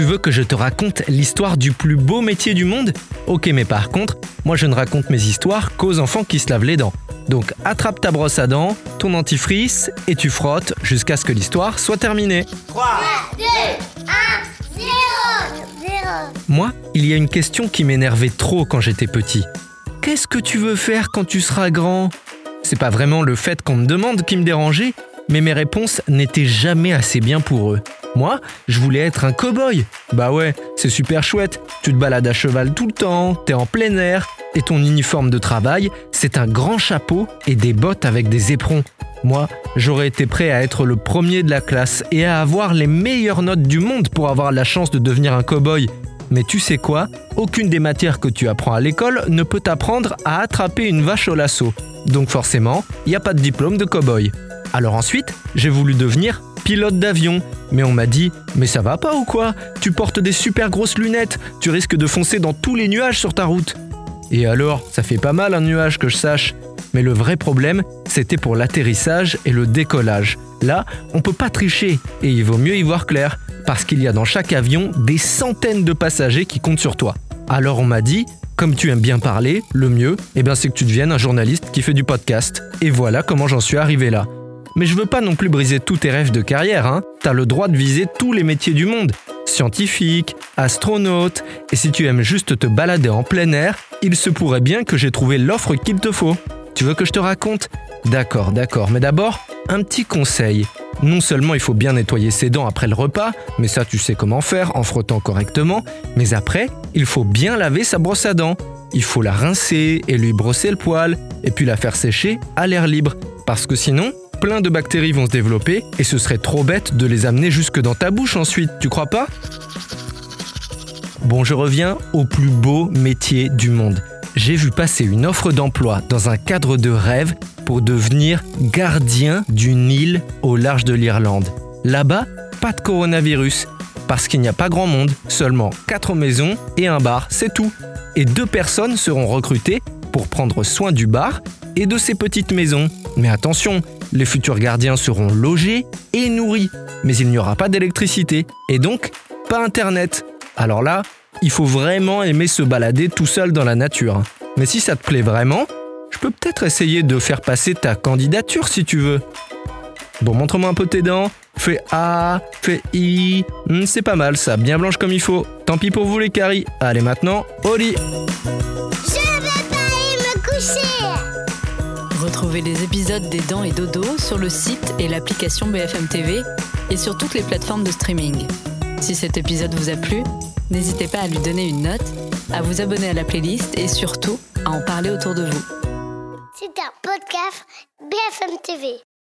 veux que je te raconte l'histoire du plus beau métier du monde ? Ok, mais par contre, moi je ne raconte mes histoires qu'aux enfants qui se lavent les dents. Donc attrape ta brosse à dents, ton dentifrice et tu frottes jusqu'à ce que l'histoire soit terminée. 3, 2, 1, 0. Moi, il y a une question qui m'énervait trop quand j'étais petit. Qu'est-ce que tu veux faire quand tu seras grand ? C'est pas vraiment le fait qu'on me demande qui me dérangeait, mais mes réponses n'étaient jamais assez bien pour eux. Moi, je voulais être un cow-boy. Bah ouais, c'est super chouette. Tu te balades à cheval tout le temps, t'es en plein air, et ton uniforme de travail, c'est un grand chapeau et des bottes avec des éperons. Moi, j'aurais été prêt à être le premier de la classe et à avoir les meilleures notes du monde pour avoir la chance de devenir un cow-boy. Mais tu sais quoi ? Aucune des matières que tu apprends à l'école ne peut t'apprendre à attraper une vache au lasso. Donc forcément, il n'y a pas de diplôme de cow-boy. Alors ensuite, j'ai voulu devenir pilote d'avion. Mais on m'a dit « Mais ça va pas ou quoi ? Tu portes des super grosses lunettes, tu risques de foncer dans tous les nuages sur ta route. » Et alors, ça fait pas mal un nuage que je sache. Mais le vrai problème, c'était pour l'atterrissage et le décollage. Là, on peut pas tricher et il vaut mieux y voir clair. Parce qu'il y a dans chaque avion des centaines de passagers qui comptent sur toi. Alors on m'a dit, comme tu aimes bien parler, le mieux, c'est que tu deviennes un journaliste qui fait du podcast. Et voilà comment j'en suis arrivé là. Mais je veux pas non plus briser tous tes rêves de carrière, hein. T'as le droit de viser tous les métiers du monde. Scientifique, astronaute, et si tu aimes juste te balader en plein air, il se pourrait bien que j'ai trouvé l'offre qu'il te faut. Tu veux que je te raconte ? D'accord, mais d'abord, un petit conseil. Non seulement il faut bien nettoyer ses dents après le repas, mais ça tu sais comment faire en frottant correctement, mais après, il faut bien laver sa brosse à dents. Il faut la rincer et lui brosser le poil, et puis la faire sécher à l'air libre. Parce que sinon, plein de bactéries vont se développer, et ce serait trop bête de les amener jusque dans ta bouche ensuite, tu crois pas ? Bon, je reviens au plus beau métier du monde. J'ai vu passer une offre d'emploi dans un cadre de rêve pour devenir gardien d'une île au large de l'Irlande. Là-bas, pas de coronavirus, parce qu'il n'y a pas grand monde, seulement 4 maisons et un bar, c'est tout. Et 2 personnes seront recrutées pour prendre soin du bar et de ces petites maisons. Mais attention, les futurs gardiens seront logés et nourris, mais il n'y aura pas d'électricité, et donc pas internet. Alors là, il faut vraiment aimer se balader tout seul dans la nature. Mais si ça te plaît vraiment, je peux peut-être essayer de faire passer ta candidature si tu veux. Bon, montre-moi un peu tes dents. Fais A, fais I. C'est pas mal ça, bien blanche comme il faut. Tant pis pour vous les caries. Allez maintenant, au lit. Je vais pas aller me coucher. Retrouvez les épisodes des Dents et Dodo sur le site et l'application BFM TV et sur toutes les plateformes de streaming. Si cet épisode vous a plu, n'hésitez pas à lui donner une note, à vous abonner à la playlist et surtout à en parler autour de vous. C'est un podcast BFM TV.